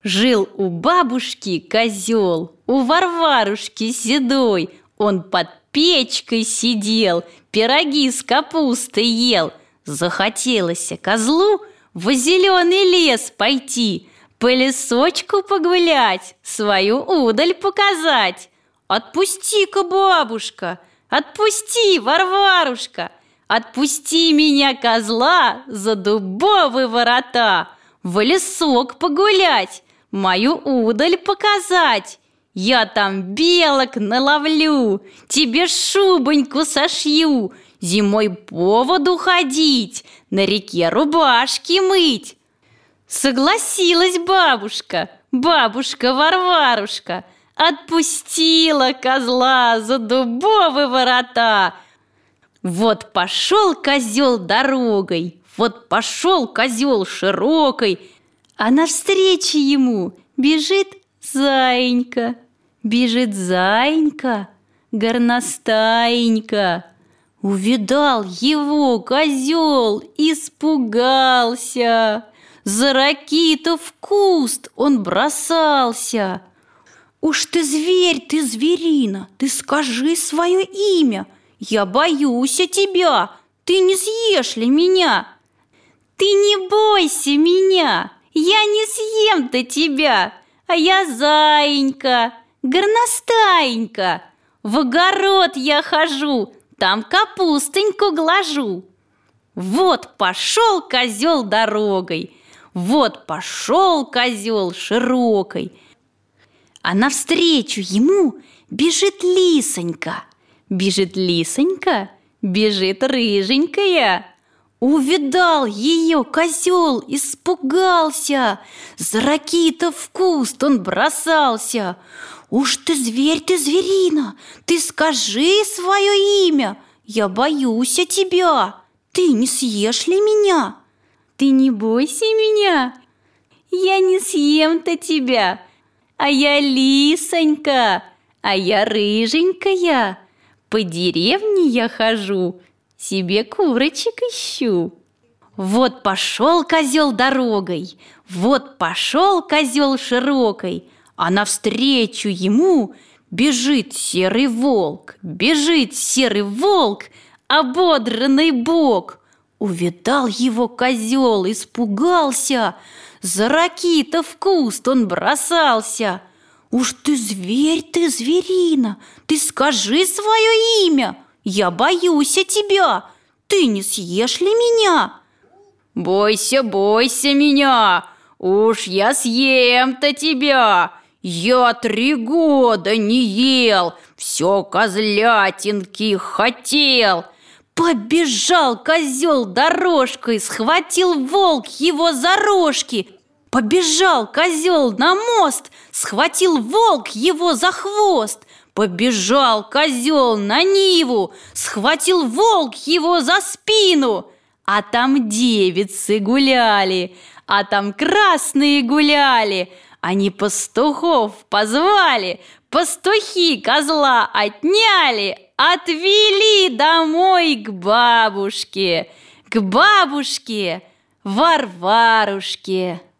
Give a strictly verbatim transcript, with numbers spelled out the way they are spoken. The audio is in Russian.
Жил у бабушки козел, у Варварушки седой. Он под печкой сидел, пироги с капустой ел. Захотелось козлу в зеленый лес пойти, по лесочку погулять, свою удаль показать. Отпусти-ка, бабушка, отпусти, Варварушка, отпусти меня, козла, за дубовые ворота, в лесок погулять, мою удаль показать. Я там белок наловлю, тебе шубоньку сошью, зимой по воду ходить, на реке рубашки мыть. Согласилась бабушка, бабушка Варварушка, отпустила козла за дубовые ворота. Вот пошел козел дорогой, вот пошел козел широкой, а навстречу ему бежит заинька, бежит заинька, горностаинька. Увидал его козел, испугался, за ракиту в куст он бросался. Уж ты зверь, ты зверина, ты скажи свое имя, я боюсь тебя, ты не съешь ли меня? Ты не бойся меня, я не съем-то тебя, а я заинька, горностаинька. В огород я хожу, там капустоньку глажу. Вот пошел козел дорогой, вот пошел козел широкой, а навстречу ему бежит лисонька, бежит лисонька, бежит рыженькая. Увидал ее козел, испугался, за ракита в куст он бросался. Уж ты зверь, ты зверина, ты скажи свое имя, я боюсь тебя, ты не съешь ли меня? Ты не бойся меня, я не съем-то тебя, а я лисонька, а я рыженькая. По деревне я хожу, себе курочек ищу. Вот пошел козел дорогой, вот пошел козел широкой, а навстречу ему бежит серый волк, бежит серый волк, ободранный бок. Увидал его козел, испугался, за ракита в куст он бросался. Уж ты зверь, ты зверина, ты скажи свое имя, я боюсь тебя, ты не съешь ли меня? Бойся, бойся меня, уж я съем-то тебя. Я три года не ел, все козлятинки хотел. Побежал козел дорожкой, схватил волк его за рожки. Побежал козел на мост, схватил волк его за хвост. Побежал козел на ниву, схватил волк его за спину. А там девицы гуляли, а там красные гуляли. Они пастухов позвали, пастухи козла отняли, отвели домой к бабушке, к бабушке Варварушке.